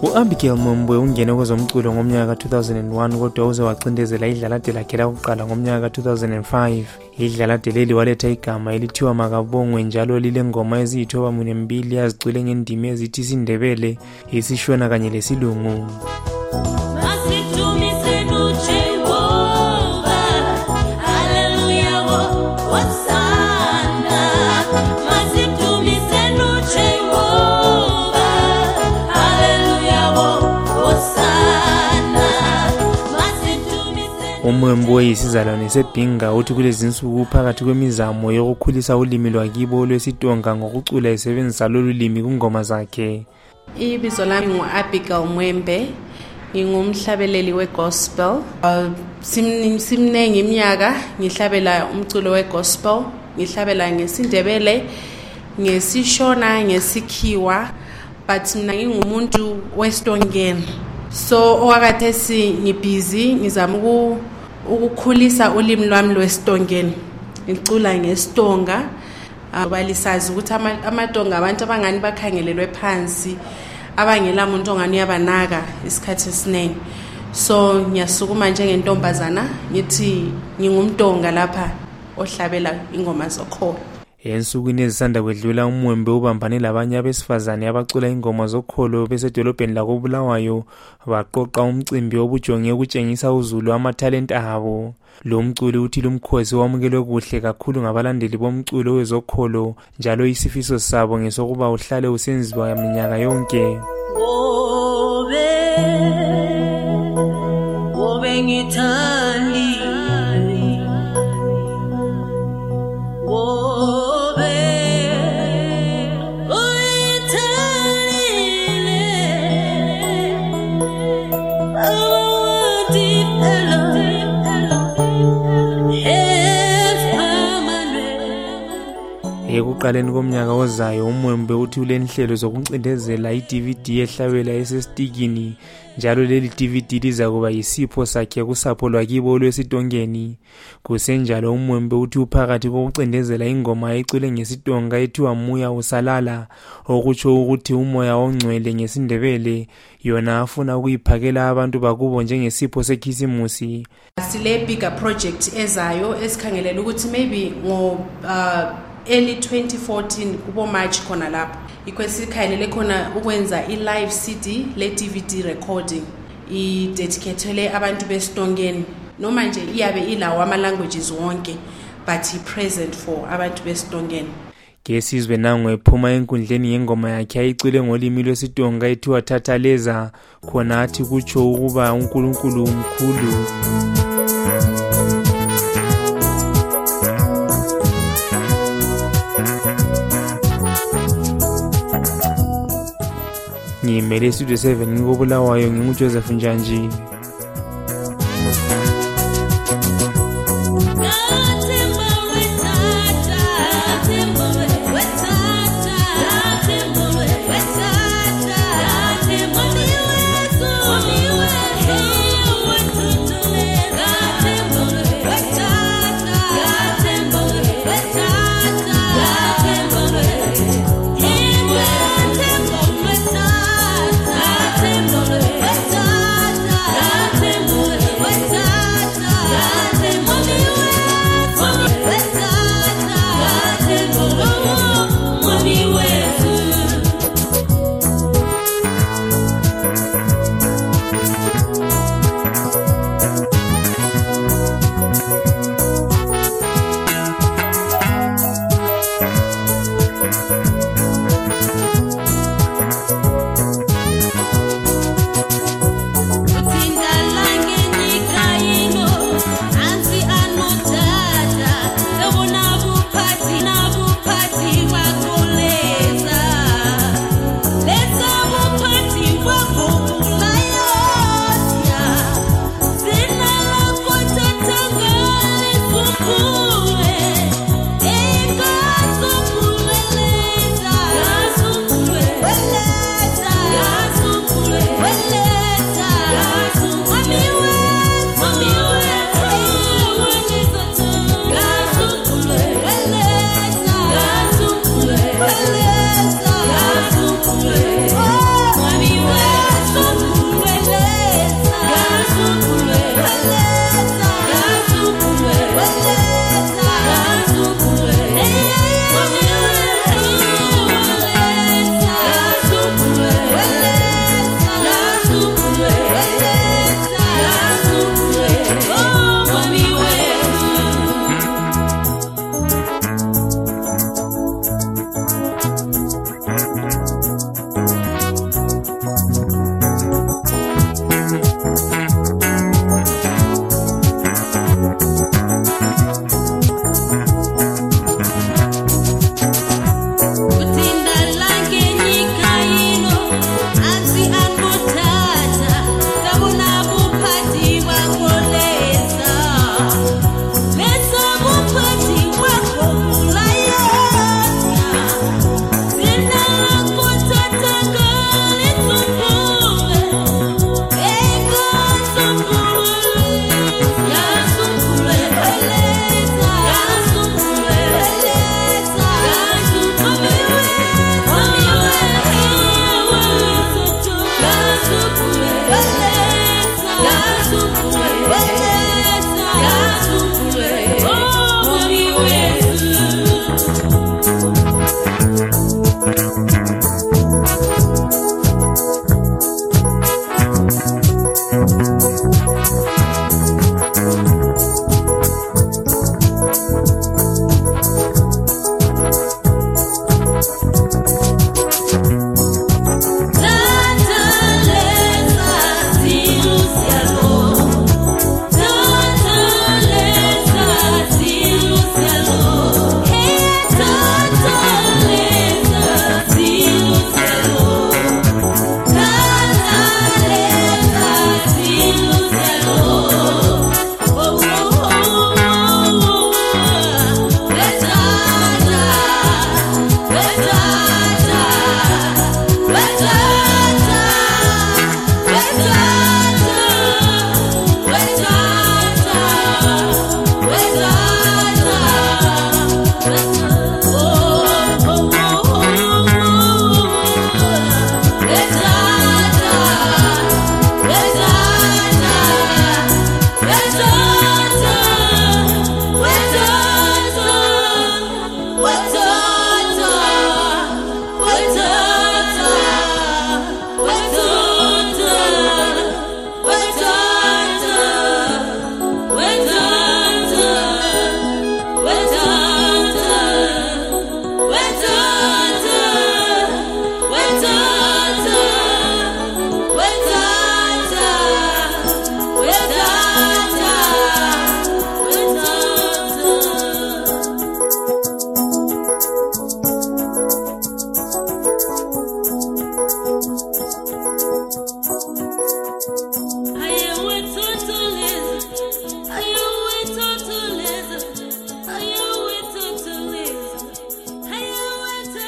U-Abigail Mwembwe ungene kwezomculo ngomnyaka ka-2001 kodwa uze wacindezela idlalade lakhe lakuqala ngomnyaka ka-2005. Idlalade leli waletha igama elithiwa Makabongwe njalo lilengoma eziyithoba-2 yazicwile ngendimi ezithi isiNdebele, isiShona kanye lesilungu. UMwembwe yisizalwane seBhinga uthi kulezi insuku phakathi kwemizamo yokukhulisa ulimi lwakibo lwesiTonga ngokucula esebenzisa lolu limi kungoma zakhe. Ibizo lami ngu-Abigail Mwembe, ngingumhlabeleli we-gospel. Simnengi iminyaka ngihlabela umculo we-gospel, ngihlabela ngesiNdebele, ngesiShona, ngesikhiwa, but mina ngingumuntu wesiTongeni. So owakathesi ngibhizi ngizama ukukhulisa ulimi lwami lwesiTongeni. Ngicula ngesiTonga, balisazi ukuthi amaTonga abantu abangani bakhangelelwe phansi, abangela muntu ongani yabanaka isikhathi esiningi. So ngiyasukuma njengentombazana ngithi ngingumTonga lapha ohlabela ingoma zokholo. Ensukwini ezisanda kwedlula uMwembe ubambane labanye abesifazane abacula ingoma zokholo besedolobheni lakoBulawayo baqoqa umcimbi obujonge ukutshengisa uzulu amathalente abo. Lo mculi uthi lumkhosi wamukelwe kuhle kakhulu ngabalandeli bomculo wezokholo njalo isifiso sabo ngesokuba uhlale usenziwa minyaka yonke. Wobe ngithandi Ekuqaleni komnyaka ozayo uMwembe uthi ulenhlelo zokuncindezela i-DVD ehlabela esesitikini njalo leli DVD liza kuba yisipho sakhe kusapho lwakibo lwesiTongeni. Kusenjalo uMwembe uthi uphakathi kokucindezela ingoma ecule ngesiTonga ethiwa Moya Usalala, okutsho ukuthi umoya ongcwele ngesiNdebele, yona afuna ukuyiphakela abantu bakubo njengesipho sekhisimusi. Sile bigger project ezayo esikhangelela ukuthi maybe early 2014 kubo March khona lapho ikwesikhaylele khona ukwenza i-live CD le-DVD recording i-dedicatele abantu besiTongeni, noma nje iyabe ilawo ama-languages wonke but i-present for abantu besiTongeni. Ngesizwe nango ephuma enkundleni ngengoma yakhe ayicule ngolimi lwesiTonga ethiwa Thathaleza, khona athi kutsho ukuba uNkulunkulu umkhulu. Ngimele Studio 7 ngoBulawayo, nginguJoseph Njanji.